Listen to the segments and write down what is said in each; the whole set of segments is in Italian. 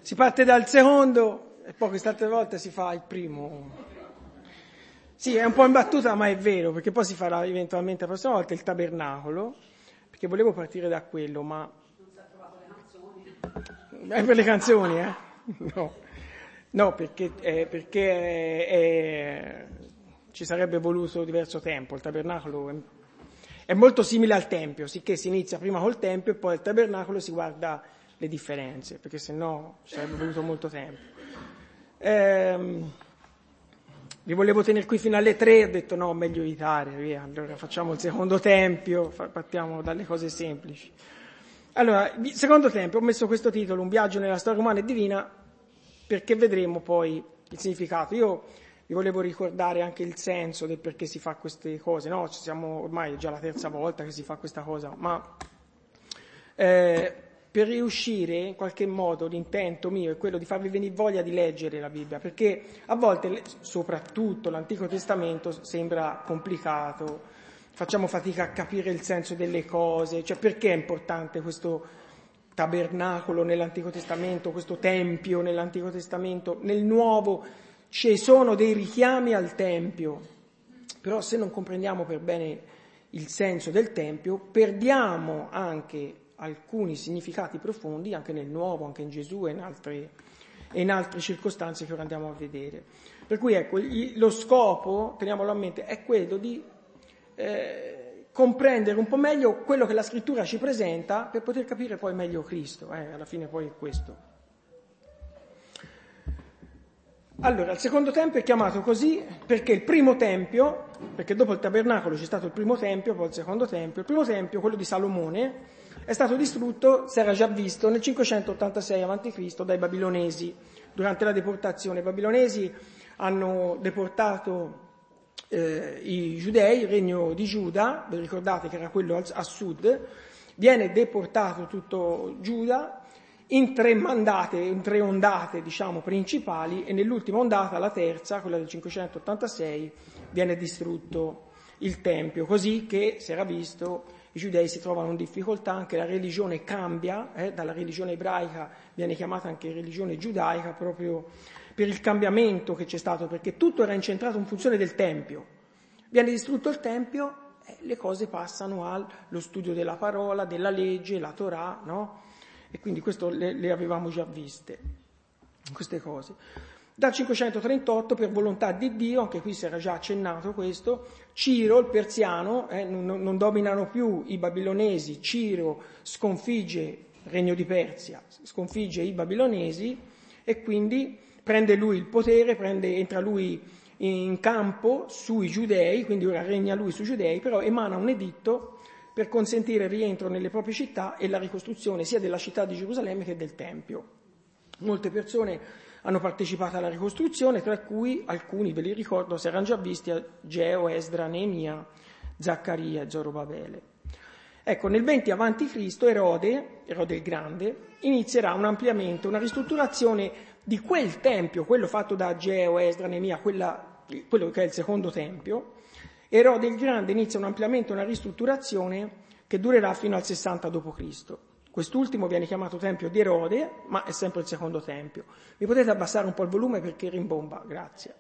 Si parte dal secondo e poi queste altre volte si fa il primo. Sì, è un po' in battuta, ma è vero, perché poi si farà eventualmente la prossima volta il tabernacolo, perché volevo partire da quello, ma... Non si è trovato le canzoni? È per le canzoni, eh? No, perché ci sarebbe voluto diverso tempo. Il tabernacolo è molto simile al tempio, sicché si inizia prima col tempio e poi al tabernacolo si guarda le differenze, perché sennò ci sarebbe voluto molto tempo. Vi volevo tenere qui fino alle 3, ho detto no, meglio evitare, via. Allora facciamo il secondo tempio, partiamo dalle cose semplici. Allora, secondo tempio, ho messo questo titolo, Un viaggio nella storia umana e divina, perché vedremo poi il significato. Io vi volevo ricordare anche il senso del perché si fa queste cose, no? Ci siamo ormai è già la terza volta che si fa questa cosa, ma per riuscire in qualche modo l'intento mio è quello di farvi venire voglia di leggere la Bibbia, perché a volte, soprattutto l'Antico Testamento, sembra complicato, facciamo fatica a capire il senso delle cose, cioè perché è importante questo tabernacolo nell'Antico Testamento, questo tempio nell'Antico Testamento, nel Nuovo ci sono dei richiami al tempio, però se non comprendiamo per bene il senso del tempio, perdiamo anche alcuni significati profondi, anche nel Nuovo, anche in Gesù e in altre circostanze che ora andiamo a vedere. Per cui ecco, lo scopo, teniamolo a mente, è quello di comprendere un po' meglio quello che la Scrittura ci presenta per poter capire poi meglio Cristo, alla fine poi è questo. Allora, il secondo tempio è chiamato così perché il primo tempio, perché dopo il tabernacolo c'è stato il primo tempio, poi il secondo tempio. Il primo tempio, quello di Salomone, è stato distrutto, si era già visto, nel 586 a.C. dai babilonesi, durante la deportazione. I babilonesi hanno deportato i giudei, il regno di Giuda, vi ricordate che era quello a sud, viene deportato tutto Giuda, in tre ondate, diciamo, principali, e nell'ultima ondata, la terza, quella del 586, viene distrutto il Tempio, così che, si era visto, i giudei si trovano in difficoltà, anche la religione cambia, dalla religione ebraica viene chiamata anche religione giudaica, proprio per il cambiamento che c'è stato, perché tutto era incentrato in funzione del Tempio. Viene distrutto il Tempio, le cose passano allo studio della parola, della legge, la Torah, no? E quindi questo le avevamo già viste, queste cose. Dal 538, per volontà di Dio, anche qui si era già accennato questo, Ciro, il persiano, non dominano più i babilonesi, Ciro sconfigge il regno di Persia, sconfigge i babilonesi e quindi prende lui il potere, entra lui in campo sui giudei, quindi ora regna lui sui giudei, però emana un editto per consentire il rientro nelle proprie città e la ricostruzione sia della città di Gerusalemme che del Tempio. Molte persone hanno partecipato alla ricostruzione, tra cui alcuni, ve li ricordo, si erano già visti Ageo, Esdra, Neemia, Zaccaria e Zorobabele. Ecco, nel 20 a.C. Erode il Grande, inizierà un ampliamento, una ristrutturazione di quel Tempio, quello fatto da Ageo, Esdra, Neemia, quello che è il secondo Tempio. Erode il Grande inizia un ampliamento, una ristrutturazione che durerà fino al 60 d.C. Quest'ultimo viene chiamato Tempio di Erode, ma è sempre il secondo Tempio. Mi potete abbassare un po' il volume perché rimbomba, grazie.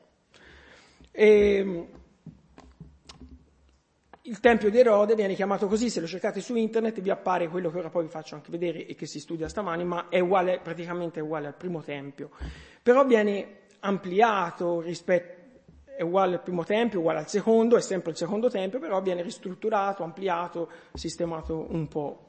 Il Tempio di Erode viene chiamato così, se lo cercate su internet vi appare quello che ora poi vi faccio anche vedere e che si studia stamani, ma è praticamente uguale al primo Tempio. Però viene ampliato è uguale al primo tempio, uguale al secondo, è sempre il secondo tempio, però viene ristrutturato, ampliato, sistemato un po'.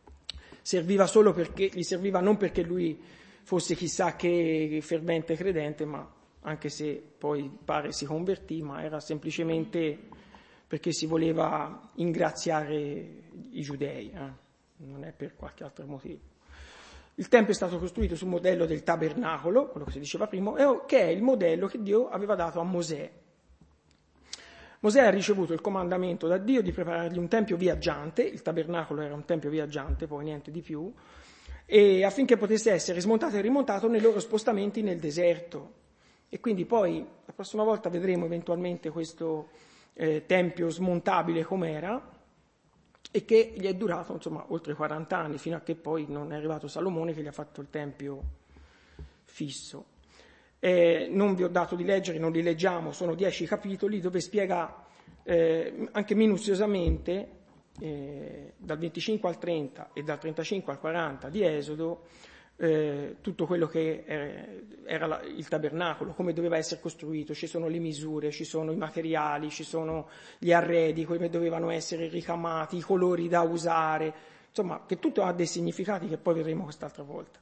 Gli serviva non perché lui fosse chissà che fervente credente, ma anche se poi pare si convertì, ma era semplicemente perché si voleva ingraziare i giudei, non è per qualche altro motivo. Il Tempio è stato costruito sul modello del tabernacolo, quello che si diceva prima, che è il modello che Dio aveva dato a Mosè. Mosè ha ricevuto il comandamento da Dio di preparargli un tempio viaggiante, il tabernacolo era un tempio viaggiante, poi niente di più, e affinché potesse essere smontato e rimontato nei loro spostamenti nel deserto. E quindi poi la prossima volta vedremo eventualmente questo tempio smontabile com'era, e che gli è durato oltre 40 anni, fino a che poi non è arrivato Salomone che gli ha fatto il tempio fisso. Non vi ho dato di leggere, non li leggiamo, sono 10 capitoli dove spiega anche minuziosamente dal 25 al 30 e dal 35 al 40 di Esodo tutto quello che era il tabernacolo, come doveva essere costruito, ci sono le misure, ci sono i materiali, ci sono gli arredi, come dovevano essere ricamati, i colori da usare, insomma, che tutto ha dei significati che poi vedremo quest'altra volta.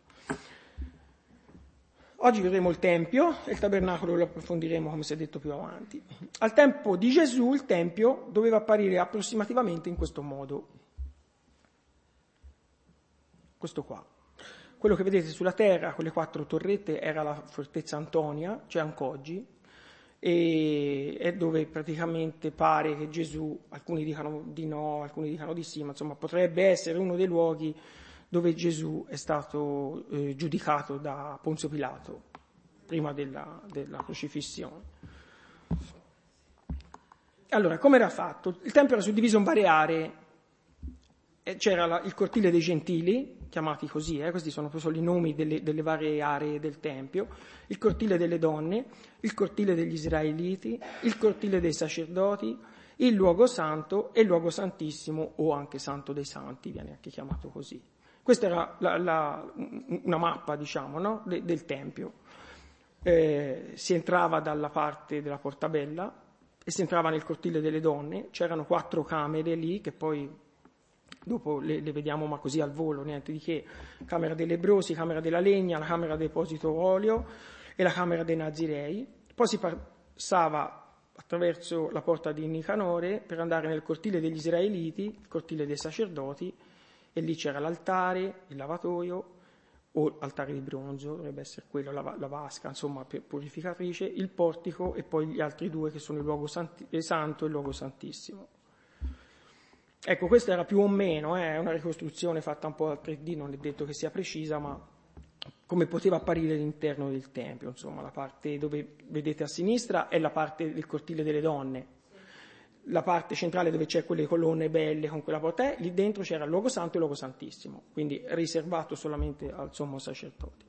Oggi vedremo il Tempio e il Tabernacolo lo approfondiremo, come si è detto, più avanti. Al tempo di Gesù il Tempio doveva apparire approssimativamente in questo modo. Questo qua. Quello che vedete sulla terra, quelle 4 torrette, era la fortezza Antonia, c'è anche oggi, e è dove praticamente pare che Gesù, alcuni dicano di no, alcuni dicano di sì, ma insomma potrebbe essere uno dei luoghi dove Gesù è stato giudicato da Ponzio Pilato, prima della crocifissione. Allora, come era fatto? Il Tempio era suddiviso in varie aree. C'era il cortile dei Gentili, chiamati così, questi sono solo i nomi delle varie aree del Tempio, il cortile delle donne, il cortile degli Israeliti, il cortile dei sacerdoti, il luogo santo e il luogo santissimo, o anche santo dei santi, viene anche chiamato così. Questa era una mappa, diciamo, no? del Tempio. Si entrava dalla parte della Portabella e si entrava nel cortile delle donne, c'erano 4 camere lì che poi dopo le vediamo ma così al volo, niente di che, camera dei lebbrosi, camera della legna, la camera deposito olio e la camera dei Nazirei. Poi si passava attraverso la porta di Nicanore per andare nel cortile degli Israeliti, il cortile dei sacerdoti, e lì c'era l'altare, il lavatoio, o altare di bronzo, dovrebbe essere quello, la vasca, insomma, purificatrice, il portico e poi gli altri 2 che sono il luogo santo e il luogo santissimo. Ecco, questa era più o meno, è una ricostruzione fatta un po' al 3D, non è detto che sia precisa, ma come poteva apparire all'interno del Tempio, insomma, la parte dove vedete a sinistra è la parte del cortile delle donne, la parte centrale dove c'è quelle colonne belle con quella porta, lì dentro c'era il luogo santo e il luogo santissimo, quindi riservato solamente al sommo sacerdote.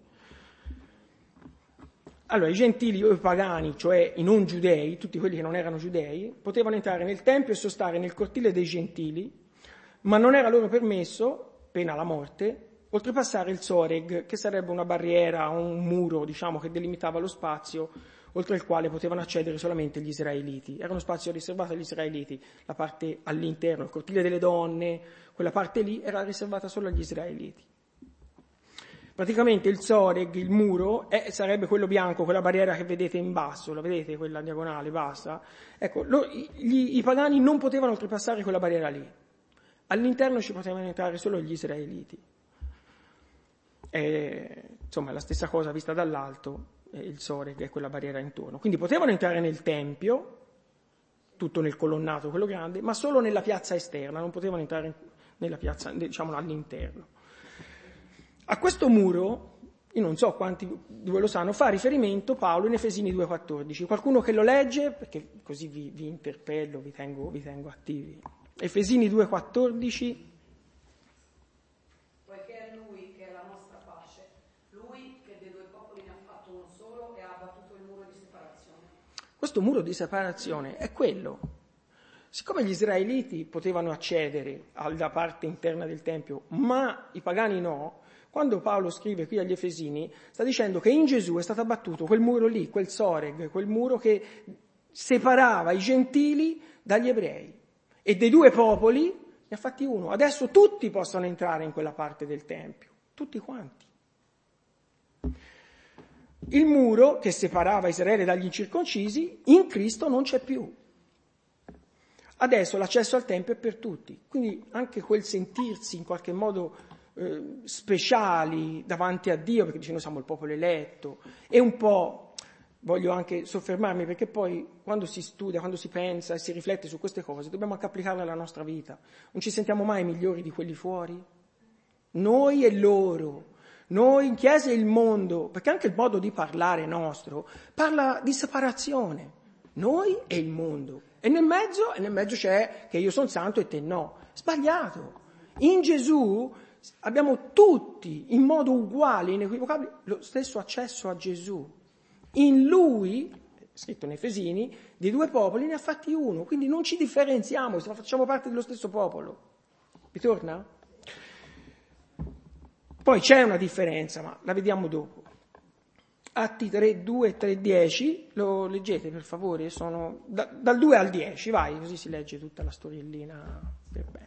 Allora, i gentili o i pagani, cioè i non giudei, tutti quelli che non erano giudei, potevano entrare nel Tempio e sostare nel cortile dei gentili, ma non era loro permesso, pena la morte, oltrepassare il Soreg, che sarebbe una barriera, un muro, diciamo, che delimitava lo spazio oltre il quale potevano accedere solamente gli israeliti. Era uno spazio riservato agli israeliti, la parte all'interno, il cortile delle donne, quella parte lì era riservata solo agli israeliti. Praticamente il Soreg, il muro, sarebbe quello bianco, quella barriera che vedete in basso, la vedete, quella diagonale bassa? Ecco, i pagani non potevano oltrepassare quella barriera lì. All'interno ci potevano entrare solo gli israeliti. Insomma, è la stessa cosa vista dall'alto, il Soreg è quella barriera intorno. Quindi potevano entrare nel Tempio, tutto nel colonnato, quello grande, ma solo nella piazza esterna, non potevano entrare nella piazza, diciamo, all'interno. A questo muro, io non so quanti di voi lo sanno, fa riferimento Paolo in Efesini 2,14. Qualcuno che lo legge, perché così vi interpello, vi tengo attivi. Efesini 2,14. Poiché è Lui che è la nostra pace, Lui che dei 2 popoli ne ha fatto uno solo e ha abbattuto il muro di separazione. Questo muro di separazione è quello. Siccome gli israeliti potevano accedere alla parte interna del Tempio, ma i pagani no, quando Paolo scrive qui agli Efesini, sta dicendo che in Gesù è stato abbattuto quel muro lì, quel Soreg, quel muro che separava i gentili dagli ebrei. E dei 2 popoli ne ha fatti uno. Adesso tutti possono entrare in quella parte del Tempio, tutti quanti. Il muro che separava Israele dagli incirconcisi, in Cristo non c'è più. Adesso l'accesso al Tempio è per tutti, quindi anche quel sentirsi in qualche modo speciali davanti a Dio, perché dice noi siamo il popolo eletto, e un po', voglio anche soffermarmi, perché poi quando si studia, quando si pensa e si riflette su queste cose, dobbiamo anche applicarle alla nostra vita. Non ci sentiamo mai migliori di quelli fuori? Noi e loro, noi in chiesa e il mondo, perché anche il modo di parlare nostro parla di separazione, noi e il mondo, e nel mezzo c'è che io sono santo e te no. Sbagliato. In Gesù abbiamo tutti, in modo uguale, inequivocabile, lo stesso accesso a Gesù. In Lui, scritto nei Efesini, di due popoli ne ha fatti uno, quindi non ci differenziamo, facciamo parte dello stesso popolo. Vi torna? Poi c'è una differenza, ma la vediamo dopo. Atti 3, 2, 3, 10, lo leggete per favore, sono dal 2 al 10, vai, così si legge tutta la storiellina per bene.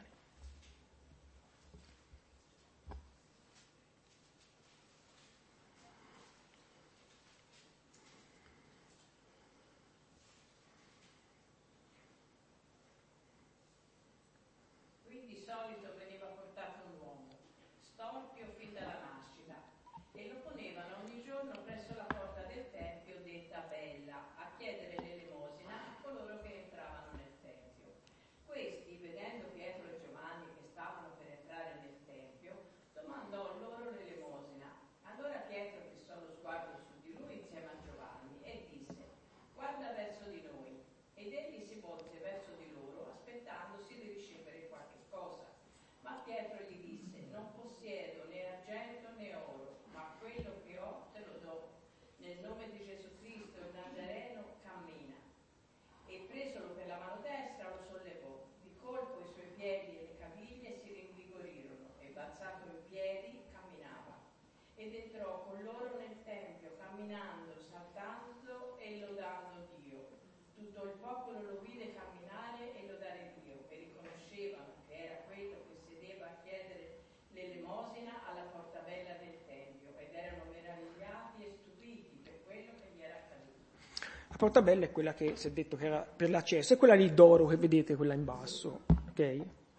La portabella è quella che si è detto che era per l'accesso, è quella lì d'oro che vedete, quella in basso, ok?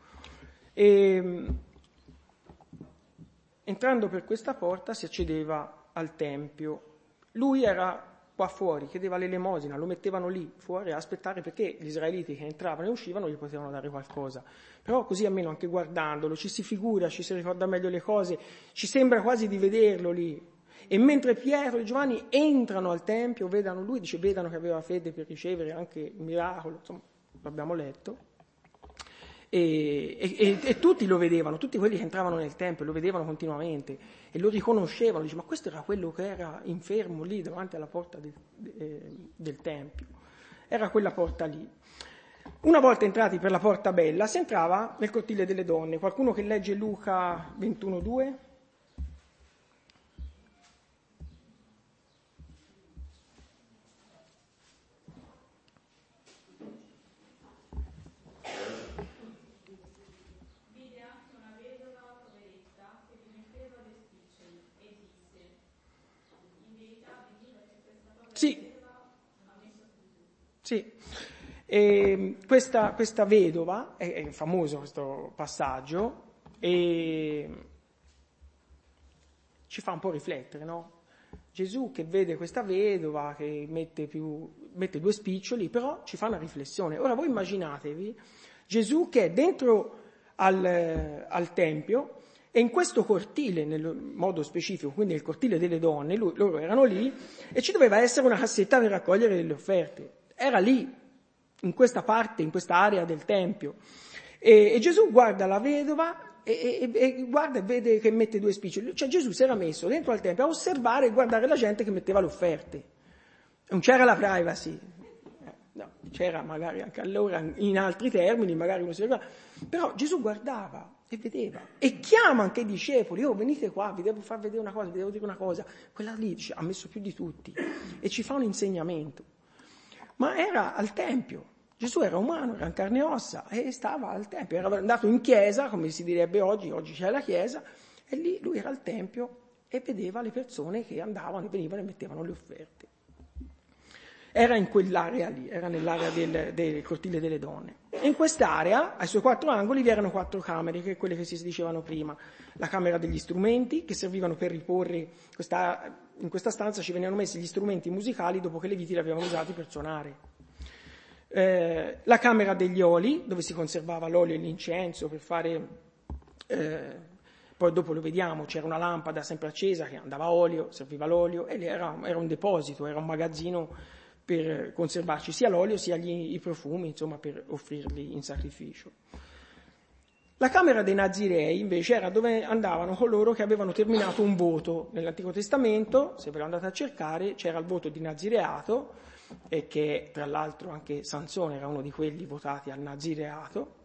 Entrando per questa porta si accedeva al Tempio. Lui era qua fuori, chiedeva l'elemosina, lo mettevano lì fuori a aspettare perché gli israeliti che entravano e uscivano gli potevano dare qualcosa. Però così almeno anche guardandolo ci si figura, ci si ricorda meglio le cose, ci sembra quasi di vederlo lì. E mentre Pietro e Giovanni entrano al Tempio, vedano lui, dice vedano che aveva fede per ricevere anche il miracolo, insomma, l'abbiamo letto. E tutti lo vedevano, tutti quelli che entravano nel Tempio lo vedevano continuamente e lo riconoscevano, dice ma questo era quello che era infermo lì davanti alla porta del Tempio, era quella porta lì. Una volta entrati per la porta bella si entrava nel cortile delle donne. Qualcuno che legge Luca 21,2? Sì. E questa vedova, è famoso questo passaggio, e ci fa un po' riflettere, no? Gesù che vede questa vedova, che mette due spiccioli, però ci fa una riflessione. Ora voi immaginatevi Gesù che è dentro al Tempio e in questo cortile, nel modo specifico, quindi nel cortile delle donne, loro erano lì e ci doveva essere una cassetta per raccogliere delle offerte. Era lì, in questa parte, in questa area del Tempio. E Gesù guarda la vedova e guarda e vede che mette due spiccioli. Cioè Gesù si era messo dentro al Tempio a osservare e guardare la gente che metteva le offerte. Non c'era la privacy. No, c'era magari anche allora in altri termini, magari uno si riguarda. Però Gesù guardava e vedeva. E chiama anche i discepoli. Oh, venite qua, vi devo far vedere una cosa, vi devo dire una cosa. Quella lì ha messo più di tutti. E ci fa un insegnamento. Ma era al Tempio, Gesù era umano, era in carne e ossa e stava al Tempio, era andato in chiesa, come si direbbe oggi c'è la chiesa, e lì lui era al Tempio e vedeva le persone che andavano e venivano e mettevano le offerte. Era in quell'area lì, era nell'area del cortile delle donne. E in quest'area, ai suoi 4 angoli, vi erano 4 camere, che quelle che si dicevano prima. La camera degli strumenti, che servivano per riporre, in questa stanza ci venivano messi gli strumenti musicali dopo che le viti li avevano usati per suonare. La camera degli oli, dove si conservava l'olio e l'incenso per fare... poi dopo lo vediamo, c'era una lampada sempre accesa che andava a olio, serviva l'olio, e era un deposito, era un magazzino per conservarci sia l'olio sia i profumi, insomma, per offrirli in sacrificio. La Camera dei Nazirei invece era dove andavano coloro che avevano terminato un voto. Nell'Antico Testamento, se ve lo andate a cercare, c'era il voto di nazireato, e che tra l'altro anche Sansone era uno di quelli votati al nazireato,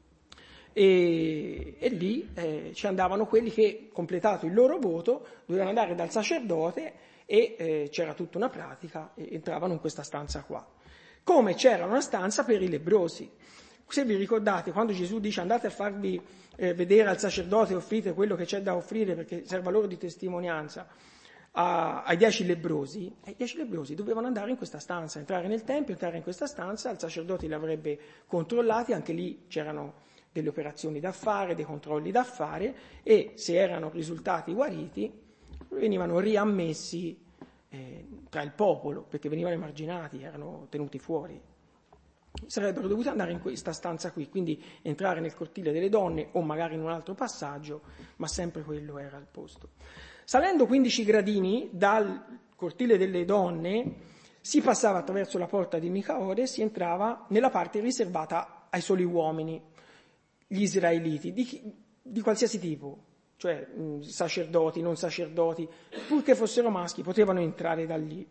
e lì ci andavano quelli che, completato il loro voto, dovevano andare dal sacerdote e c'era tutta una pratica e entravano in questa stanza qua. Come c'era una stanza per i lebbrosi. Se vi ricordate, quando Gesù dice andate a farvi vedere al sacerdote e offrite quello che c'è da offrire perché serva loro di testimonianza ai 10 lebbrosi, i 10 lebbrosi dovevano andare in questa stanza, entrare nel tempio, entrare in questa stanza, il sacerdote li avrebbe controllati, anche lì c'erano delle operazioni da fare, dei controlli da fare, e se erano risultati guariti venivano riammessi tra il popolo, perché venivano emarginati, erano tenuti fuori. Sarebbero dovuti andare in questa stanza qui, quindi entrare nel cortile delle donne o magari in un altro passaggio, ma sempre quello era il posto. Salendo 15 gradini dal cortile delle donne si passava attraverso la porta di Micaore e si entrava nella parte riservata ai soli uomini, gli israeliti, di qualsiasi tipo, cioè sacerdoti, non sacerdoti, purché fossero maschi, potevano entrare da lì.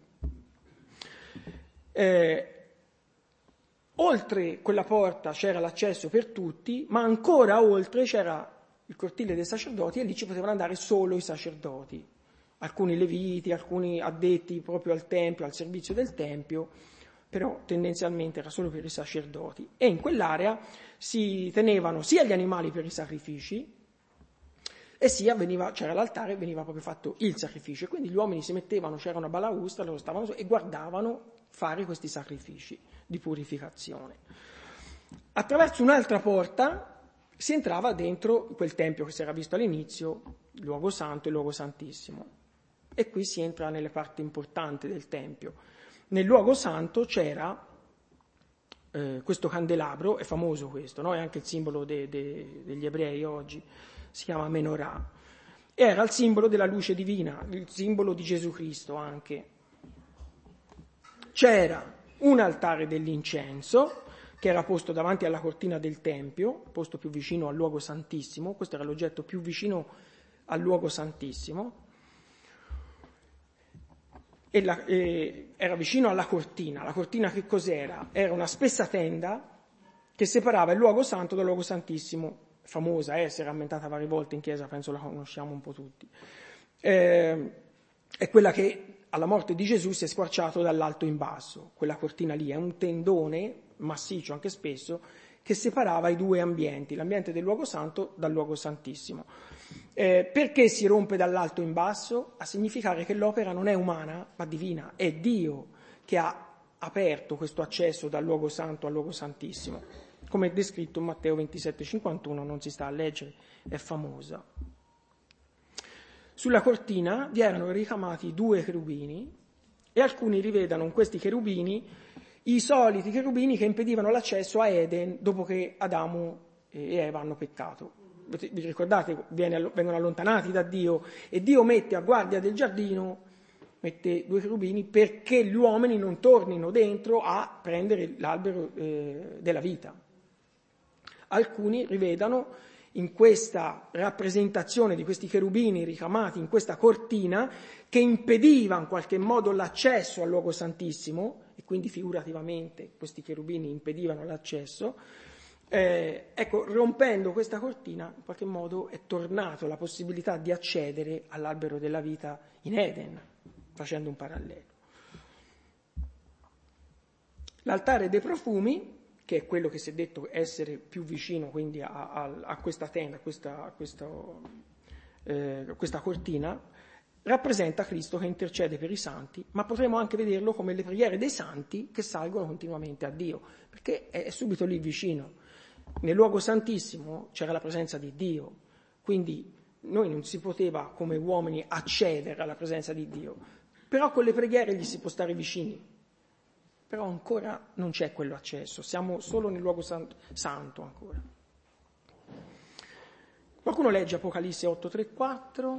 Oltre quella porta c'era l'accesso per tutti, ma ancora oltre c'era il cortile dei sacerdoti e lì ci potevano andare solo i sacerdoti, alcuni leviti, alcuni addetti proprio al tempio, al servizio del tempio, però tendenzialmente era solo per i sacerdoti. E in quell'area si tenevano sia gli animali per i sacrifici e sia c'era l'altare e veniva proprio fatto il sacrificio. Quindi gli uomini si mettevano, c'era una balaustra, loro stavano e guardavano fare questi sacrifici di purificazione. Attraverso un'altra porta si entrava dentro quel tempio che si era visto all'inizio, il luogo santo e il luogo santissimo. E qui si entra nelle parti importanti del tempio. Nel luogo santo c'era questo candelabro, è famoso questo, no? È anche il simbolo degli ebrei oggi, si chiama menorah. Era il simbolo della luce divina, il simbolo di Gesù Cristo anche. C'era un altare dell'incenso che era posto davanti alla cortina del tempio, posto più vicino al luogo santissimo, questo era l'oggetto più vicino al luogo santissimo, era vicino alla cortina. La cortina che cos'era? Era una spessa tenda che separava il luogo santo dal luogo santissimo, famosa, si è rammentata varie volte in chiesa, penso la conosciamo un po' tutti. È quella che alla morte di Gesù si è squarciato dall'alto in basso. Quella cortina lì è un tendone massiccio, anche spesso, che separava i due ambienti, l'ambiente del luogo santo dal luogo santissimo. Perché si rompe dall'alto in basso? A significare che l'opera non è umana, ma divina. È Dio che ha aperto questo accesso dal luogo santo al luogo santissimo. Come è descritto in Matteo 27,51, non si sta a leggere, è famosa. Sulla cortina vi erano ricamati 2 cherubini e alcuni rivedano in questi cherubini i soliti cherubini che impedivano l'accesso a Eden dopo che Adamo e Eva hanno peccato. Vi ricordate? Vengono allontanati da Dio e Dio mette a guardia del giardino, mette 2 cherubini perché gli uomini non tornino dentro a prendere l'albero della vita. Alcuni rivedano in questa rappresentazione di questi cherubini ricamati in questa cortina che impediva in qualche modo l'accesso al luogo santissimo, e quindi figurativamente questi cherubini impedivano l'accesso, rompendo questa cortina in qualche modo è tornato la possibilità di accedere all'albero della vita in Eden, facendo un parallelo. L'altare dei profumi, che è quello che si è detto essere più vicino quindi a questa tenda, a questa cortina, rappresenta Cristo che intercede per i santi, ma potremo anche vederlo come le preghiere dei santi che salgono continuamente a Dio, perché è subito lì vicino. Nel luogo santissimo c'era la presenza di Dio, quindi noi non si poteva come uomini accedere alla presenza di Dio, però con le preghiere gli si può stare vicini. Però ancora non c'è quello accesso, siamo solo nel luogo santo ancora. Qualcuno legge Apocalisse 8:3-4?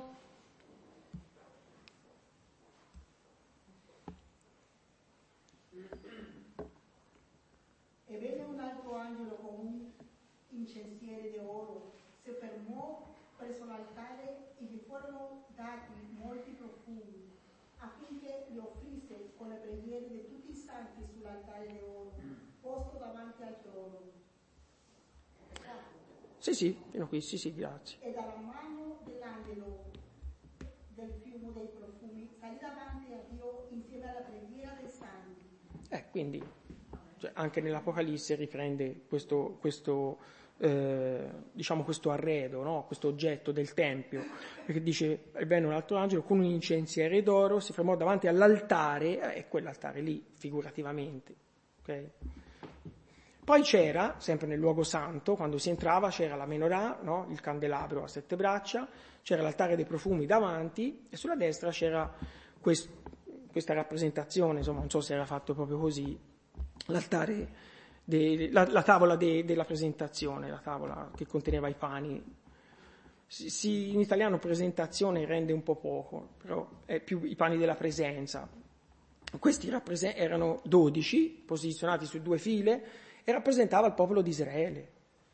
E venne un altro angelo con un incensiere di oro presso l'altare e gli furono dati molti profumi, affinché li offrisse con le preghiere di tutti i santi sull'altare d'oro, posto davanti al trono. Sì, fino a qui, sì, grazie. E dalla mano dell'angelo del fiume dei profumi salì davanti a Dio insieme alla preghiera dei santi. Quindi anche nell'Apocalisse riprende questo arredo, no? Questo oggetto del Tempio, perché dice, e venne un altro angelo con un incensiere d'oro, si fermò davanti all'altare, e quell'altare lì, figurativamente. Okay? Poi c'era, sempre nel luogo santo, quando si entrava, c'era la menorah, no? Il candelabro a 7 braccia, c'era l'altare dei profumi davanti, e sulla destra c'era questa rappresentazione, insomma, non so se era fatto proprio così, l'altare, la tavola della presentazione, la tavola che conteneva i pani. In italiano presentazione rende un po' poco, però è più i pani della presenza. Questi erano 12, posizionati su 2 file, e rappresentava il popolo di Israele.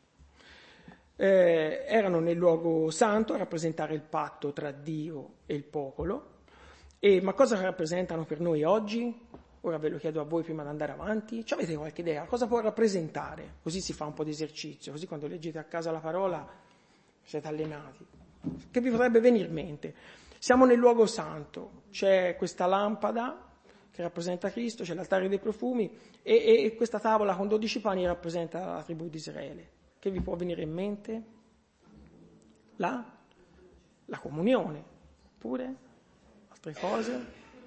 Erano nel luogo santo a rappresentare il patto tra Dio e il popolo. Ma cosa rappresentano per noi oggi? Ora ve lo chiedo a voi prima di andare avanti. Ci avete qualche idea? Cosa può rappresentare? Così si fa un po' di esercizio, così quando leggete a casa la parola siete allenati. Che vi potrebbe venire in mente? Siamo nel luogo santo, c'è questa lampada che rappresenta Cristo, c'è l'altare dei profumi e questa tavola con 12 pani rappresenta la tribù di Israele. Che vi può venire in mente? La comunione, oppure altre cose?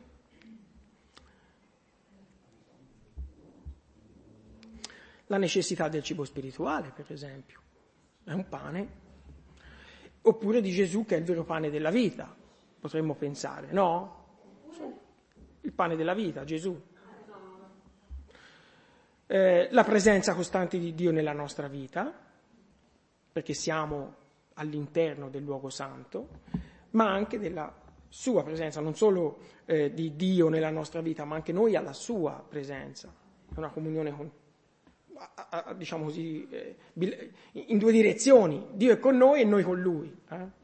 La necessità del cibo spirituale, per esempio, è un pane, oppure di Gesù che è il vero pane della vita, potremmo pensare, no? Il pane della vita, Gesù. La presenza costante di Dio nella nostra vita, perché siamo all'interno del luogo santo, ma anche della sua presenza, non solo di Dio nella nostra vita, ma anche noi alla sua presenza. È una comunione diciamo così, in 2 direzioni. Dio è con noi e noi con Lui.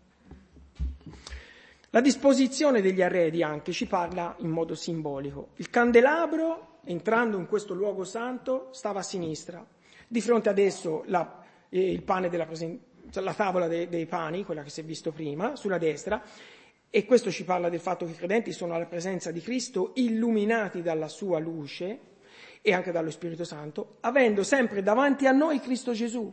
La disposizione degli arredi anche ci parla in modo simbolico. Il candelabro, entrando in questo luogo santo, stava a sinistra. Di fronte ad esso il pane la tavola dei pani, quella che si è visto prima, sulla destra. E questo ci parla del fatto che i credenti sono alla presenza di Cristo, illuminati dalla sua luce e anche dallo Spirito Santo, avendo sempre davanti a noi Cristo Gesù.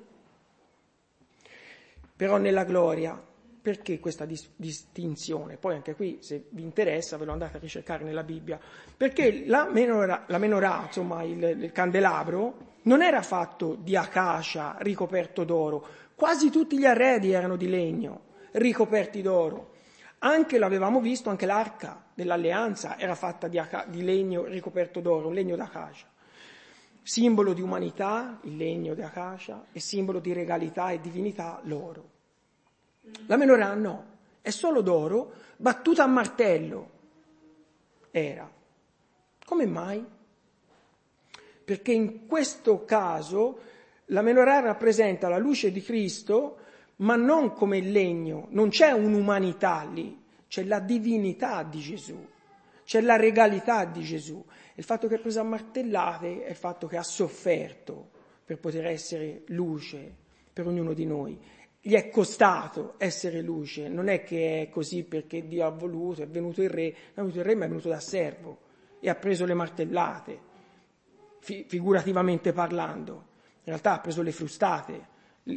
Però nella gloria, perché questa distinzione? Poi anche qui, se vi interessa, ve lo andate a ricercare nella Bibbia, perché la menorah, insomma il candelabro, non era fatto di acacia ricoperto d'oro, quasi tutti gli arredi erano di legno, ricoperti d'oro. Anche l'avevamo visto, anche l'arca dell'alleanza era fatta di legno ricoperto d'oro, un legno d'acacia. Simbolo di umanità, il legno di acacia, e simbolo di regalità e divinità, l'oro. La menorah no, è solo d'oro, battuta a martello. Era. Come mai? Perché in questo caso la menorah rappresenta la luce di Cristo, ma non come il legno, non c'è un'umanità lì, c'è la divinità di Gesù, c'è la regalità di Gesù. Il fatto che è preso a martellate è il fatto che ha sofferto per poter essere luce per ognuno di noi. Gli è costato essere luce, non è che è così perché Dio ha voluto, è venuto il re, ma è venuto da servo e ha preso le martellate, figurativamente parlando. In realtà ha preso le frustate,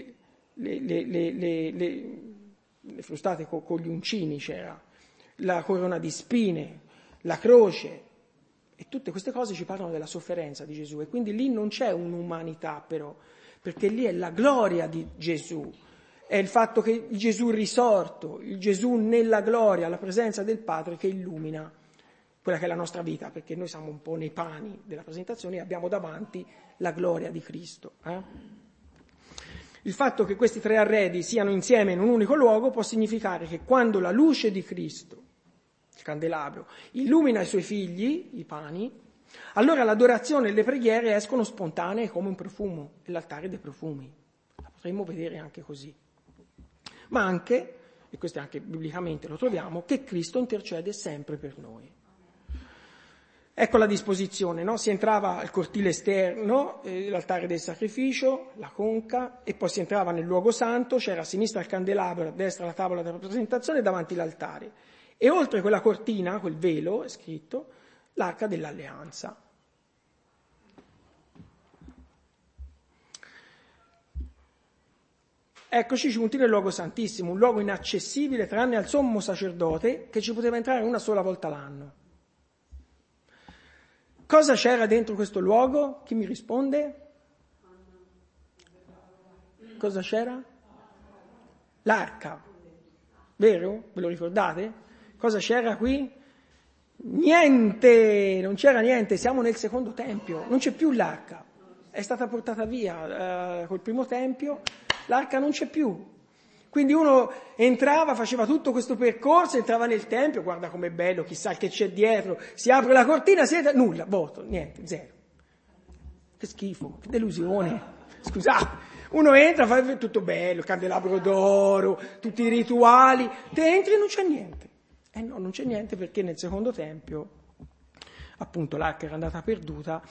le frustate con gli uncini c'era, la corona di spine, la croce, e tutte queste cose ci parlano della sofferenza di Gesù, e quindi lì non c'è un'umanità però, perché lì è la gloria di Gesù, è il fatto che il Gesù risorto, il Gesù nella gloria, la presenza del Padre che illumina quella che è la nostra vita, perché noi siamo un po' nei pani della presentazione e abbiamo davanti la gloria di Cristo. Il fatto che questi 3 arredi siano insieme in un unico luogo può significare che quando la luce di Cristo, il candelabro, illumina i suoi figli, i pani, allora l'adorazione e le preghiere escono spontanee come un profumo, è l'altare dei profumi. La potremmo vedere anche così. Ma anche e questo anche biblicamente lo troviamo, che Cristo intercede sempre per noi. Ecco la disposizione, no? Si entrava al cortile esterno, l'altare del sacrificio, la conca, e poi si entrava nel luogo santo, c'era a sinistra il candelabro, a destra la tavola della rappresentazione, davanti l'altare. E oltre quella cortina, quel velo, è scritto, l'arca dell'alleanza. Eccoci giunti nel luogo santissimo, un luogo inaccessibile tranne al sommo sacerdote che ci poteva entrare una sola volta l'anno. Cosa c'era dentro questo luogo? Chi mi risponde? Cosa c'era? L'arca, vero? Ve lo ricordate? Cosa c'era qui? Niente, non c'era niente, siamo nel secondo tempio, non c'è più l'arca, è stata portata via col primo tempio, l'arca non c'è più. Quindi uno entrava, faceva tutto questo percorso, entrava nel tempio, guarda com'è bello, chissà che c'è dietro, si apre la cortina, si entra, nulla, vuoto, niente, zero. Che schifo, che delusione, scusate, uno entra, fa tutto bello, il candelabro d'oro, tutti i rituali, te entri e non c'è niente. No, non c'è niente perché nel secondo tempio, appunto, l'arca era andata perduta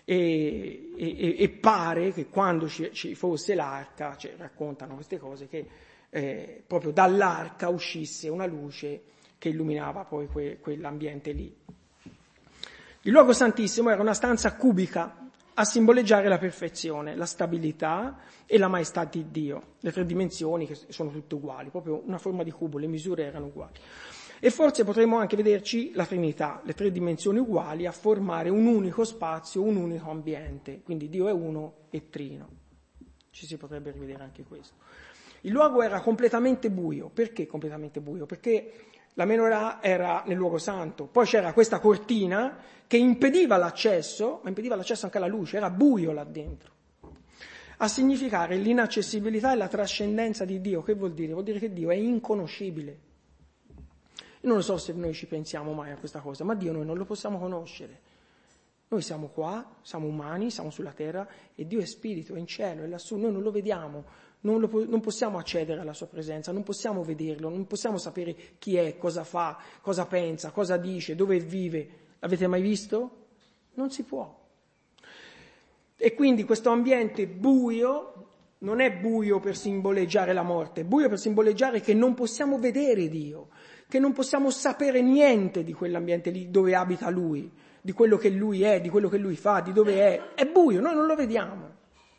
e pare che quando ci fosse l'arca, cioè, raccontano queste cose, che proprio dall'arca uscisse una luce che illuminava poi quell'ambiente lì. Il luogo santissimo era una stanza cubica a simboleggiare la perfezione, la stabilità e la maestà di Dio, le tre dimensioni che sono tutte uguali, proprio una forma di cubo, le misure erano uguali. E forse potremmo anche vederci la Trinità, le tre dimensioni uguali a formare un unico spazio, un unico ambiente, quindi Dio è uno e trino. Ci si potrebbe rivedere anche questo. Il luogo era completamente buio. Perché completamente buio? Perché la menorah era nel luogo santo, poi c'era questa cortina che impediva l'accesso, ma impediva l'accesso anche alla luce, era buio là dentro. A significare l'inaccessibilità e la trascendenza di Dio. Che vuol dire? Vuol dire che Dio è inconoscibile. Io non lo so se noi ci pensiamo mai a questa cosa, ma Dio noi non lo possiamo conoscere. Noi siamo qua, siamo umani, siamo sulla terra e Dio è spirito, è in cielo, è lassù, noi non lo vediamo. Non possiamo accedere alla sua presenza, non possiamo vederlo, non possiamo sapere chi è, cosa fa, cosa pensa, cosa dice, dove vive. L'avete mai visto? Non si può. E quindi questo ambiente buio non è buio per simboleggiare la morte, è buio per simboleggiare che non possiamo vedere Dio, che non possiamo sapere niente di quell'ambiente lì dove abita Lui, di quello che Lui è, di quello che Lui fa, di dove è. È buio, noi non lo vediamo.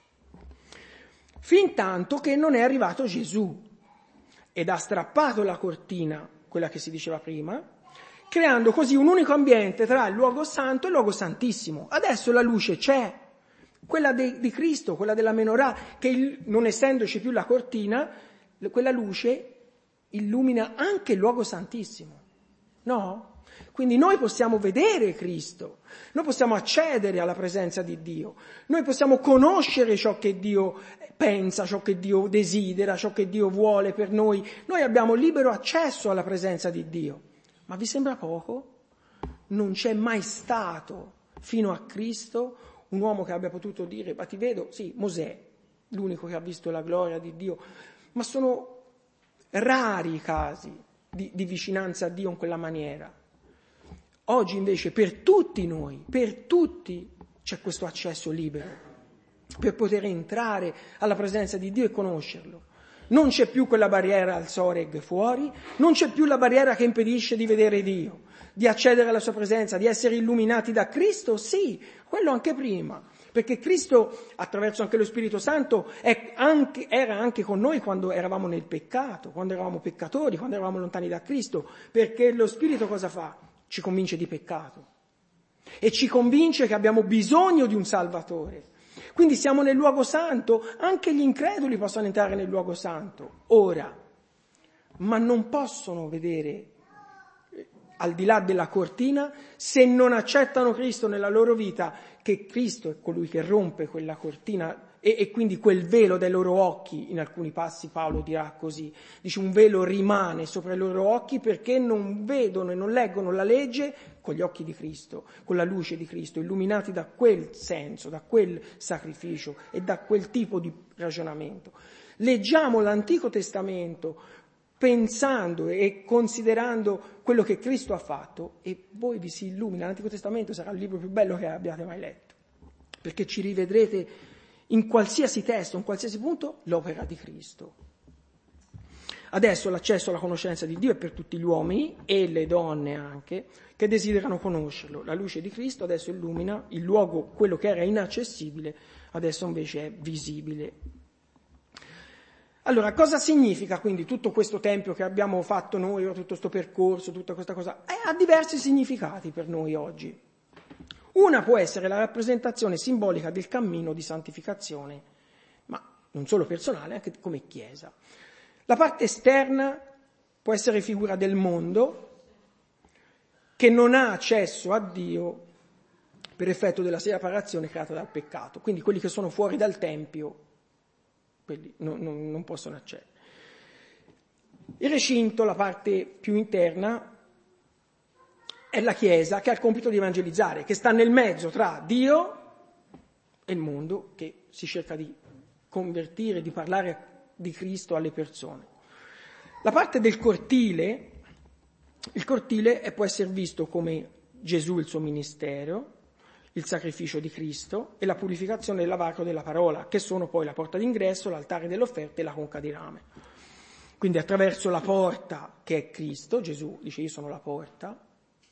Fin tanto che non è arrivato Gesù ed ha strappato la cortina, quella che si diceva prima, creando così un unico ambiente tra il luogo santo e il luogo santissimo. Adesso la luce c'è, quella di Cristo, quella della menorah, che non essendoci più la cortina, quella luce illumina anche il luogo santissimo, no? Quindi noi possiamo vedere Cristo, noi possiamo accedere alla presenza di Dio, noi possiamo conoscere ciò che Dio pensa, ciò che Dio desidera, ciò che Dio vuole per noi. Noi abbiamo libero accesso alla presenza di Dio. Ma vi sembra poco? Non c'è mai stato fino a Cristo un uomo che abbia potuto dire, ma ti vedo, sì, Mosè, l'unico che ha visto la gloria di Dio, ma sono rari i casi di vicinanza a Dio in quella maniera. Oggi invece per tutti noi, per tutti c'è questo accesso libero per poter entrare alla presenza di Dio e conoscerlo. Non c'è più quella barriera al Soreg fuori, non c'è più la barriera che impedisce di vedere Dio, di accedere alla sua presenza, di essere illuminati da Cristo, sì, quello anche prima, perché Cristo attraverso anche lo Spirito Santo era anche con noi quando eravamo nel peccato, quando eravamo peccatori, quando eravamo lontani da Cristo, perché lo Spirito cosa fa? Ci convince di peccato e ci convince che abbiamo bisogno di un Salvatore. Quindi siamo nel luogo santo, anche gli increduli possono entrare nel luogo santo, ora, ma non possono vedere al di là della cortina se non accettano Cristo nella loro vita, che Cristo è colui che rompe quella cortina e quindi quel velo dai loro occhi, in alcuni passi Paolo dirà così, dice un velo rimane sopra i loro occhi perché non vedono e non leggono la legge con gli occhi di Cristo, con la luce di Cristo, illuminati da quel senso, da quel sacrificio e da quel tipo di ragionamento. Leggiamo l'Antico Testamento pensando e considerando quello che Cristo ha fatto, e voi vi si illumina. L'Antico Testamento sarà il libro più bello che abbiate mai letto, perché ci rivedrete in qualsiasi testo, in qualsiasi punto, l'opera di Cristo. Adesso l'accesso alla conoscenza di Dio è per tutti gli uomini, e le donne anche, che desiderano conoscerlo. La luce di Cristo adesso illumina il luogo, quello che era inaccessibile, adesso invece è visibile. Allora, cosa significa quindi tutto questo tempio che abbiamo fatto noi, tutto questo percorso, tutta questa cosa? Ha diversi significati per noi oggi. Una può essere la rappresentazione simbolica del cammino di santificazione, ma non solo personale, anche come Chiesa. La parte esterna può essere figura del mondo che non ha accesso a Dio per effetto della separazione creata dal peccato. Quindi quelli che sono fuori dal Tempio, quelli non possono accedere. Il recinto, la parte più interna, è la Chiesa che ha il compito di evangelizzare, che sta nel mezzo tra Dio e il mondo, che si cerca di convertire, di parlare di Cristo alle persone. La parte del cortile, il cortile può essere visto come Gesù, il suo ministero, il sacrificio di Cristo e la purificazione del lavacro della parola, che sono poi la porta d'ingresso, l'altare delle offerte e la conca di rame. Quindi attraverso la porta che è Cristo, Gesù dice io sono la porta,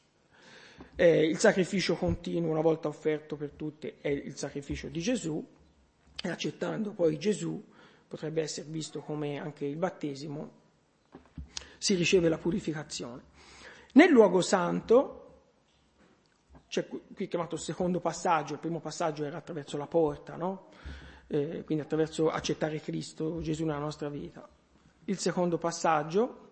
il sacrificio continuo una volta offerto per tutti è il sacrificio di Gesù, e accettando poi Gesù, potrebbe essere visto come anche il battesimo, si riceve la purificazione. Nel luogo santo, c'è qui chiamato il secondo passaggio, il primo passaggio era attraverso la porta, no? Quindi attraverso accettare Cristo, Gesù nella nostra vita. Il secondo passaggio,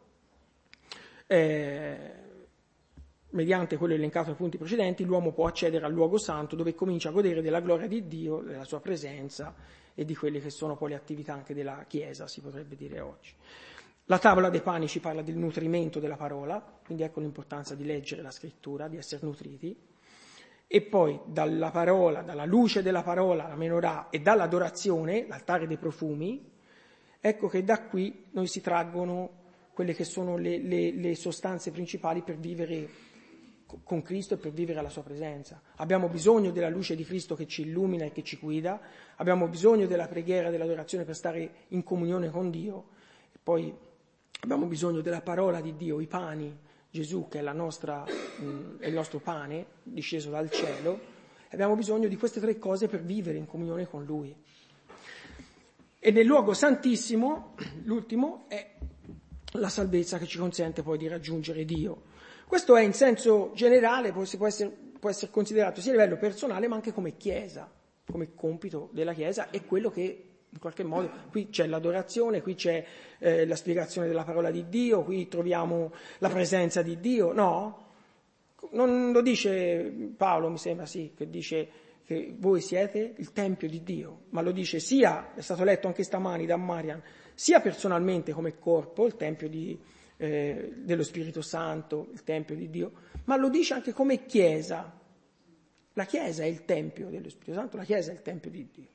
mediante quello elencato nei punti precedenti, l'uomo può accedere al luogo santo dove comincia a godere della gloria di Dio, della sua presenza e di quelle che sono poi le attività anche della Chiesa, si potrebbe dire oggi. La tavola dei pani ci parla del nutrimento della parola, quindi ecco l'importanza di leggere la scrittura, di essere nutriti. E poi dalla parola, dalla luce della parola, la menorah, e dall'adorazione, l'altare dei profumi, ecco che da qui noi si traggono quelle che sono le sostanze principali per vivere con Cristo e per vivere alla sua presenza. Abbiamo bisogno della luce di Cristo che ci illumina e che ci guida, abbiamo bisogno della preghiera e dell'adorazione per stare in comunione con Dio, e poi abbiamo bisogno della parola di Dio, i pani, Gesù che è il nostro pane disceso dal cielo, e abbiamo bisogno di queste tre cose per vivere in comunione con Lui. E nel luogo santissimo, l'ultimo, è la salvezza che ci consente poi di raggiungere Dio. Questo è in senso generale, può essere considerato sia a livello personale ma anche come Chiesa, come compito della Chiesa, e quello che in qualche modo, qui c'è l'adorazione, qui c'è la spiegazione della parola di Dio, qui troviamo la presenza di Dio, no? Non lo dice Paolo, mi sembra, sì, che dice che voi siete il Tempio di Dio, ma lo dice sia, è stato letto anche stamani da Marian, sia personalmente come corpo, il Tempio dello Spirito Santo, il Tempio di Dio, ma lo dice anche come Chiesa. La Chiesa è il Tempio dello Spirito Santo, la Chiesa è il Tempio di Dio.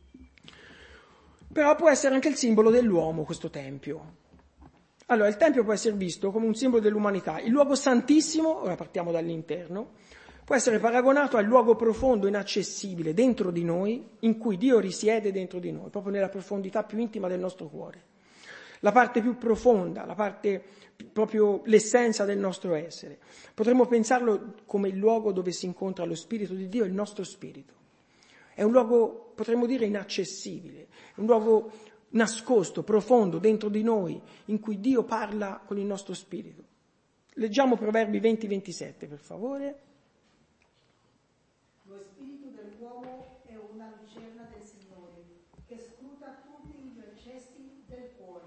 Però può essere anche il simbolo dell'uomo, questo Tempio. Allora, il Tempio può essere visto come un simbolo dell'umanità. Il luogo santissimo, ora partiamo dall'interno, può essere paragonato al luogo profondo, inaccessibile, dentro di noi, in cui Dio risiede dentro di noi, proprio nella profondità più intima del nostro cuore. La parte più profonda, la parte proprio l'essenza del nostro essere. Potremmo pensarlo come il luogo dove si incontra lo Spirito di Dio e il nostro spirito. È un luogo, potremmo dire, inaccessibile, un luogo nascosto, profondo, dentro di noi, in cui Dio parla con il nostro spirito. Leggiamo Proverbi 20-27, per favore. Lo spirito dell'uomo è una lucerna del Signore, che scruta tutti gli accessi del cuore.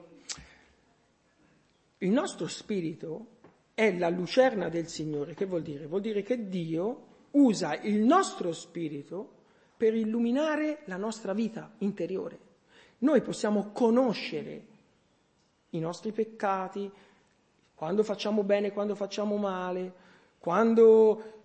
Il nostro spirito è la lucerna del Signore. Che vuol dire? Vuol dire che Dio usa il nostro spirito per illuminare la nostra vita interiore. Noi possiamo conoscere i nostri peccati, quando facciamo bene, quando facciamo male, quando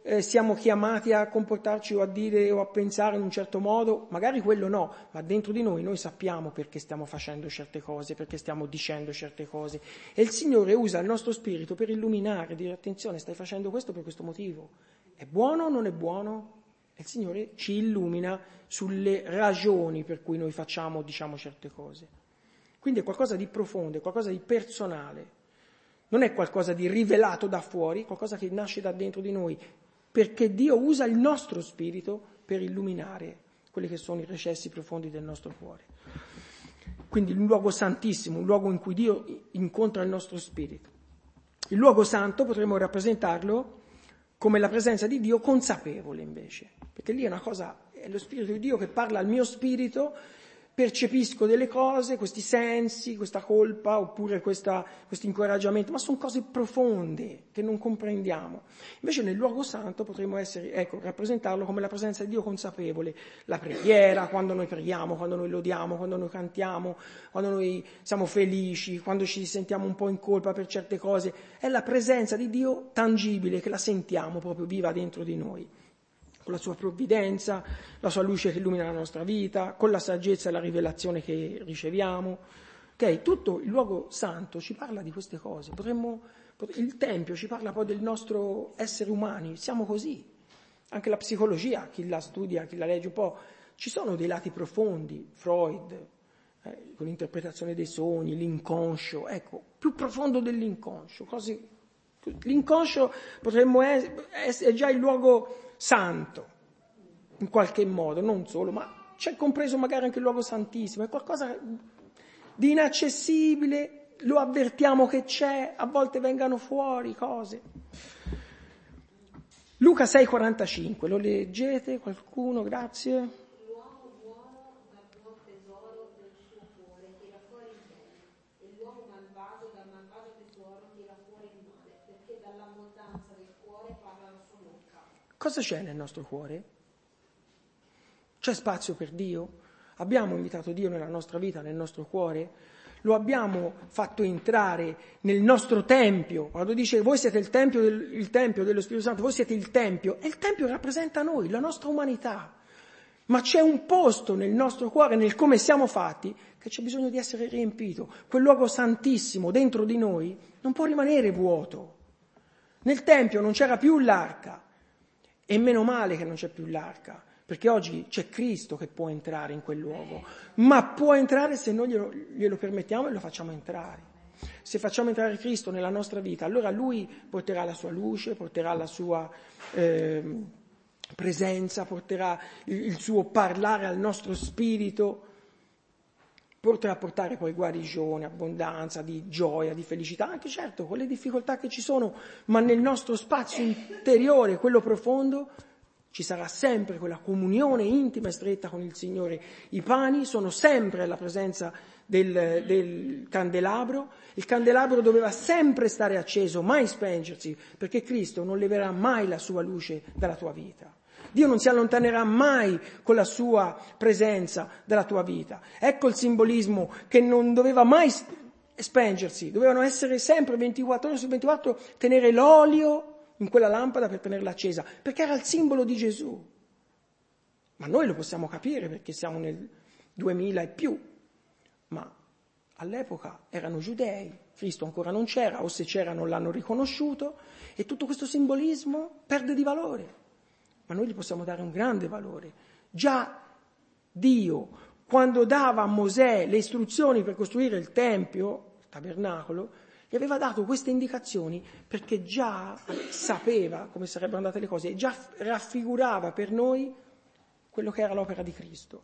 siamo chiamati a comportarci o a dire o a pensare in un certo modo, magari quello no, ma dentro di noi sappiamo perché stiamo facendo certe cose, perché stiamo dicendo certe cose. E il Signore usa il nostro spirito per illuminare, dire attenzione, stai facendo questo per questo motivo. È buono o non è buono? E il Signore ci illumina sulle ragioni per cui noi facciamo o diciamo certe cose. Quindi è qualcosa di profondo, è qualcosa di personale. Non è qualcosa di rivelato da fuori, qualcosa che nasce da dentro di noi, perché Dio usa il nostro spirito per illuminare quelli che sono i recessi profondi del nostro cuore. Quindi un luogo santissimo, un luogo in cui Dio incontra il nostro spirito. Il luogo santo potremmo rappresentarlo come la presenza di Dio consapevole invece, perché lì è una cosa, è lo Spirito di Dio che parla al mio spirito, percepisco delle cose, questi sensi, questa colpa oppure questo incoraggiamento, ma sono cose profonde che non comprendiamo. Invece nel luogo santo potremmo rappresentarlo come la presenza di Dio consapevole, la preghiera, quando noi preghiamo, quando noi lodiamo, quando noi cantiamo, quando noi siamo felici, quando ci sentiamo un po' in colpa per certe cose, è la presenza di Dio tangibile che la sentiamo proprio viva dentro di noi. Con la sua provvidenza, la sua luce che illumina la nostra vita, con la saggezza e la rivelazione che riceviamo. Ok, tutto il luogo santo ci parla di queste cose. Il Tempio ci parla poi del nostro essere umani, siamo così. Anche la psicologia, chi la studia, chi la legge un po', ci sono dei lati profondi, Freud, con l'interpretazione dei sogni, l'inconscio, ecco, più profondo dell'inconscio. L'inconscio potremmo è già il luogo santo, in qualche modo, non solo, ma c'è compreso magari anche il luogo santissimo, è qualcosa di inaccessibile, lo avvertiamo che c'è, a volte vengano fuori cose. Luca 6,45, lo leggete qualcuno? Grazie. L'uomo buono dal buon tesoro del suo cuore tira fuori il bene, e l'uomo malvagio dal malvagio tesoro tira fuori il male, perché dall'abbondanza del cuore parla la sua bocca. Cosa c'è nel nostro cuore? C'è spazio per Dio? Abbiamo invitato Dio nella nostra vita, nel nostro cuore? Lo abbiamo fatto entrare nel nostro tempio? Quando dice voi siete il tempio dello Spirito Santo, voi siete il tempio, e il tempio rappresenta noi, la nostra umanità. Ma c'è un posto nel nostro cuore, nel come siamo fatti, che c'è bisogno di essere riempito. Quel luogo santissimo dentro di noi non può rimanere vuoto. Nel tempio non c'era più l'arca. E meno male che non c'è più l'arca, perché oggi c'è Cristo che può entrare in quel luogo, ma può entrare se noi glielo permettiamo e lo facciamo entrare. Se facciamo entrare Cristo nella nostra vita, allora Lui porterà la sua luce, porterà la sua presenza, porterà il suo parlare al nostro spirito, porterà a portare poi guarigione, abbondanza, di gioia, di felicità, anche certo con le difficoltà che ci sono, ma nel nostro spazio interiore, quello profondo, ci sarà sempre quella comunione intima e stretta con il Signore. I pani sono sempre alla presenza del candelabro. Il candelabro doveva sempre stare acceso, mai spengersi, perché Cristo non leverà mai la sua luce dalla tua vita. Dio non si allontanerà mai con la sua presenza dalla tua vita. Ecco il simbolismo che non doveva mai spengersi, dovevano essere sempre 24 ore su 24, tenere l'olio in quella lampada per tenerla accesa, perché era il simbolo di Gesù. Ma noi lo possiamo capire perché siamo nel 2000 e più, ma all'epoca erano giudei, Cristo ancora non c'era, o se c'era non l'hanno riconosciuto, e tutto questo simbolismo perde di valore. Ma noi gli possiamo dare un grande valore. Già Dio, quando dava a Mosè le istruzioni per costruire il Tempio, il tabernacolo, gli aveva dato queste indicazioni perché già sapeva come sarebbero andate le cose e già raffigurava per noi quello che era l'opera di Cristo.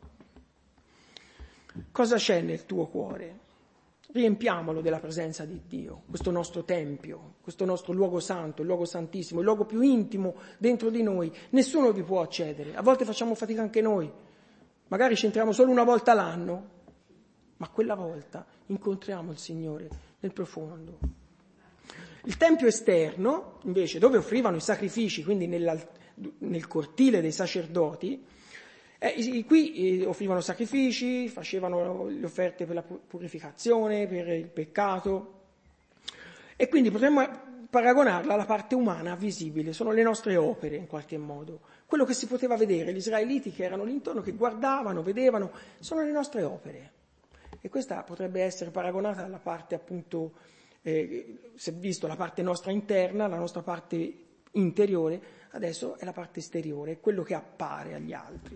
Cosa c'è nel tuo cuore? Riempiamolo della presenza di Dio, questo nostro tempio, questo nostro luogo santo, il luogo santissimo, il luogo più intimo dentro di noi. Nessuno vi può accedere, a volte facciamo fatica anche noi, magari ci entriamo solo una volta l'anno, ma quella volta incontriamo il Signore nel profondo. Il tempio esterno, invece, dove offrivano i sacrifici, quindi nel cortile dei sacerdoti, qui offrivano sacrifici, facevano le offerte per la purificazione, per il peccato, e quindi potremmo paragonarla alla parte umana visibile, sono le nostre opere in qualche modo. Quello che si poteva vedere, gli israeliti che erano lì intorno, che guardavano, vedevano, sono le nostre opere. E questa potrebbe essere paragonata alla parte appunto, se visto la parte nostra interna, la nostra parte interiore, adesso è la parte esteriore, è quello che appare agli altri.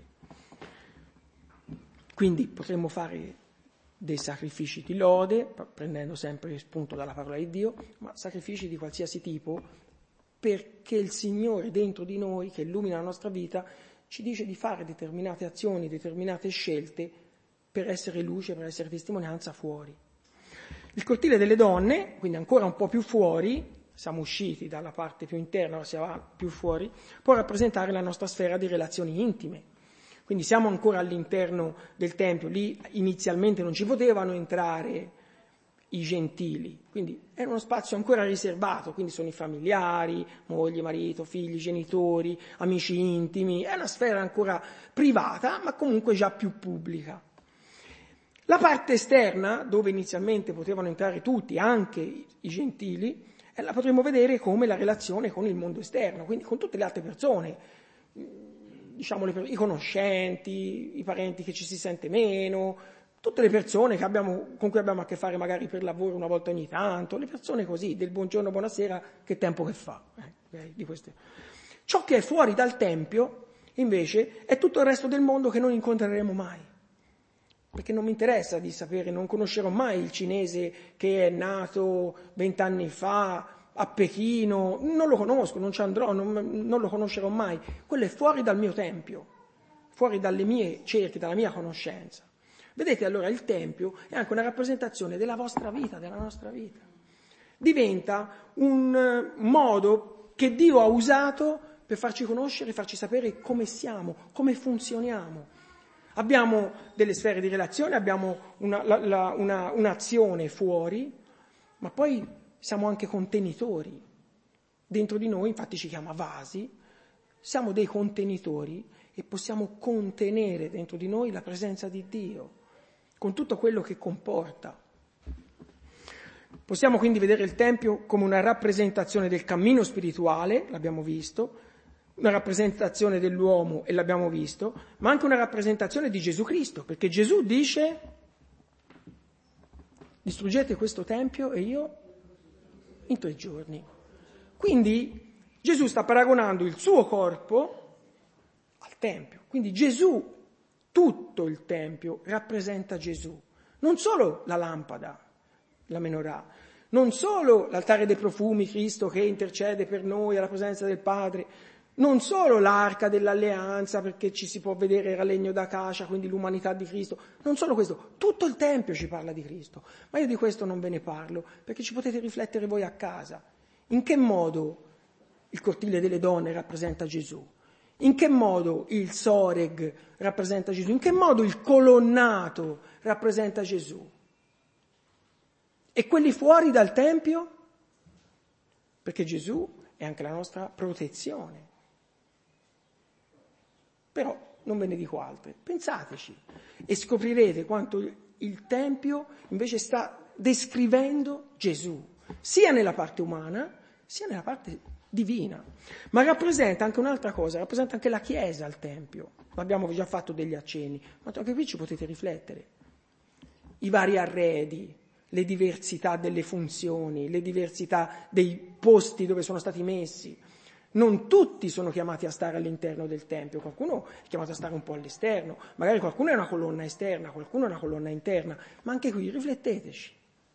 Quindi potremmo fare dei sacrifici di lode, prendendo sempre spunto dalla parola di Dio, ma sacrifici di qualsiasi tipo, perché il Signore dentro di noi, che illumina la nostra vita, ci dice di fare determinate azioni, determinate scelte per essere luce, per essere testimonianza fuori. Il cortile delle donne, quindi ancora un po' più fuori, siamo usciti dalla parte più interna, si va più fuori, può rappresentare la nostra sfera di relazioni intime. Quindi siamo ancora all'interno del Tempio, lì inizialmente non ci potevano entrare i gentili, quindi è uno spazio ancora riservato, quindi sono i familiari, moglie, marito, figli, genitori, amici intimi, è una sfera ancora privata, ma comunque già più pubblica. La parte esterna, dove inizialmente potevano entrare tutti, anche i gentili, la potremmo vedere come la relazione con il mondo esterno, quindi con tutte le altre persone, diciamo i conoscenti, i parenti che ci si sente meno, tutte le persone con cui abbiamo a che fare magari per lavoro una volta ogni tanto, le persone così, del buongiorno, buonasera, che tempo che fa. Di queste. Ciò che è fuori dal Tempio, invece, è tutto il resto del mondo che non incontreremo mai. Perché non mi interessa di sapere, non conoscerò mai il cinese che è nato 20 anni fa a Pechino, non lo conosco, non ci andrò, non lo conoscerò mai. Quello è fuori dal mio Tempio, fuori dalle mie cerchi, dalla mia conoscenza. Vedete, allora il Tempio è anche una rappresentazione della vostra vita, della nostra vita. Diventa un modo che Dio ha usato per farci conoscere, farci sapere come siamo, come funzioniamo. Abbiamo delle sfere di relazione, abbiamo un'azione fuori, ma poi siamo anche contenitori. Dentro di noi, infatti ci chiama vasi, siamo dei contenitori e possiamo contenere dentro di noi la presenza di Dio, con tutto quello che comporta. Possiamo quindi vedere il Tempio come una rappresentazione del cammino spirituale, l'abbiamo visto, una rappresentazione dell'uomo, e l'abbiamo visto, ma anche una rappresentazione di Gesù Cristo, perché Gesù dice: distruggete questo Tempio e io in 3 giorni. Quindi Gesù sta paragonando il suo corpo al Tempio. Quindi Gesù, tutto il Tempio, rappresenta Gesù. Non solo la lampada, la menorah, non solo l'altare dei profumi, Cristo che intercede per noi alla presenza del Padre, non solo l'arca dell'alleanza, perché ci si può vedere era legno d'acacia, quindi l'umanità di Cristo, non solo questo, tutto il Tempio ci parla di Cristo. Ma io di questo non ve ne parlo, perché ci potete riflettere voi a casa. In che modo il cortile delle donne rappresenta Gesù? In che modo il Soreg rappresenta Gesù? In che modo il colonnato rappresenta Gesù? E quelli fuori dal Tempio? Perché Gesù è anche la nostra protezione. Però non ve ne dico altre. Pensateci e scoprirete quanto il Tempio invece sta descrivendo Gesù, sia nella parte umana, sia nella parte divina. Ma rappresenta anche un'altra cosa, rappresenta anche la Chiesa al Tempio. Abbiamo già fatto degli accenni, ma anche qui ci potete riflettere. I vari arredi, le diversità delle funzioni, le diversità dei posti dove sono stati messi. Non tutti sono chiamati a stare all'interno del Tempio, qualcuno è chiamato a stare un po' all'esterno, magari qualcuno è una colonna esterna, qualcuno è una colonna interna, ma anche qui rifletteteci.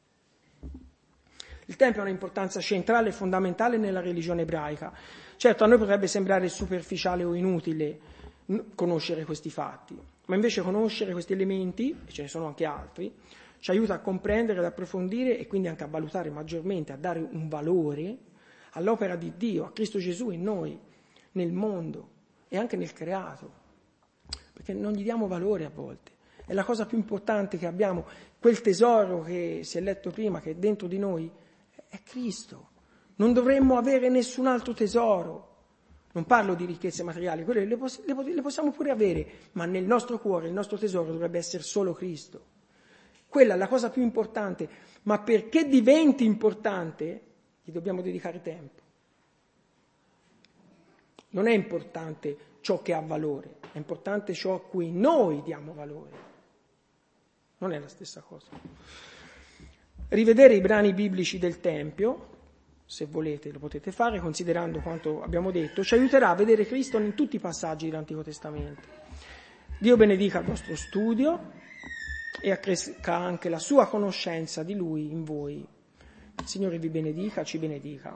Il Tempio ha un'importanza centrale e fondamentale nella religione ebraica. Certo, a noi potrebbe sembrare superficiale o inutile conoscere questi fatti, ma invece conoscere questi elementi, e ce ne sono anche altri, ci aiuta a comprendere, ad approfondire e quindi anche a valutare maggiormente, a dare un valore all'opera di Dio, a Cristo Gesù in noi, nel mondo e anche nel creato, perché non gli diamo valore a volte. È la cosa più importante che abbiamo, quel tesoro che si è letto prima, che è dentro di noi, è Cristo. Non dovremmo avere nessun altro tesoro. Non parlo di ricchezze materiali, quelle le possiamo pure avere, ma nel nostro cuore il nostro tesoro dovrebbe essere solo Cristo. Quella è la cosa più importante, ma perché diventi importante gli dobbiamo dedicare tempo. Non è importante ciò che ha valore, è importante ciò a cui noi diamo valore. Non è la stessa cosa. Rivedere i brani biblici del Tempio, se volete lo potete fare, considerando quanto abbiamo detto, ci aiuterà a vedere Cristo in tutti i passaggi dell'Antico Testamento. Dio benedica il vostro studio e accresca anche la sua conoscenza di Lui in voi. Il Signore vi benedica, ci benedica.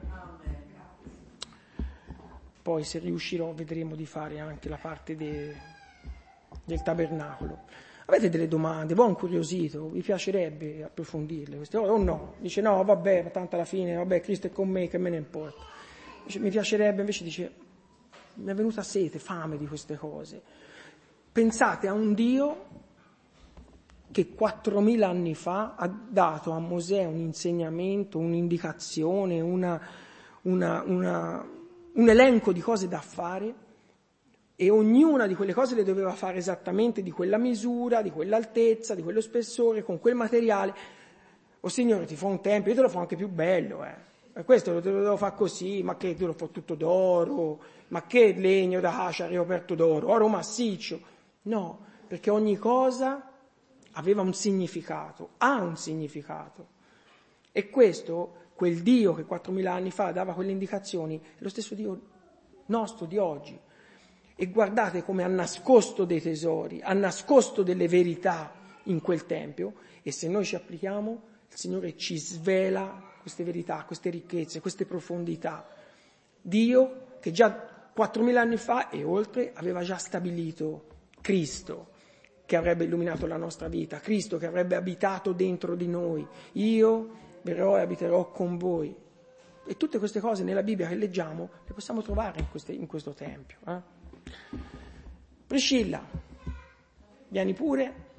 Poi se riuscirò vedremo di fare anche la parte del tabernacolo. Avete delle domande? Voi incuriosito? Vi piacerebbe approfondirle queste cose? O no? Dice no, vabbè, tanto alla fine, vabbè, Cristo è con me, che me ne importa. Dice, mi piacerebbe, invece dice, mi è venuta sete, fame di queste cose. Pensate a un Dio che 4.000 anni fa ha dato a Mosè un insegnamento, un'indicazione, un elenco di cose da fare, e ognuna di quelle cose le doveva fare esattamente di quella misura, di quell'altezza, di quello spessore, con quel materiale. Oh Signore, ti fa un tempio, io te lo fa anche più bello, E questo te lo devo fare così, ma che te lo fa tutto d'oro, ma che legno da acacia ricoperto d'oro, oro massiccio. No, perché ogni cosa aveva un significato, ha un significato. E questo, quel Dio che 4.000 anni fa dava quelle indicazioni, è lo stesso Dio nostro di oggi. E guardate come ha nascosto dei tesori, ha nascosto delle verità in quel tempio, e se noi ci applichiamo, il Signore ci svela queste verità, queste ricchezze, queste profondità. Dio che già 4.000 anni fa e oltre aveva già stabilito Cristo che avrebbe illuminato la nostra vita, Cristo che avrebbe abitato dentro di noi. Io verrò e abiterò con voi. E tutte queste cose nella Bibbia che leggiamo le possiamo trovare in questo tempio. Priscilla, vieni pure.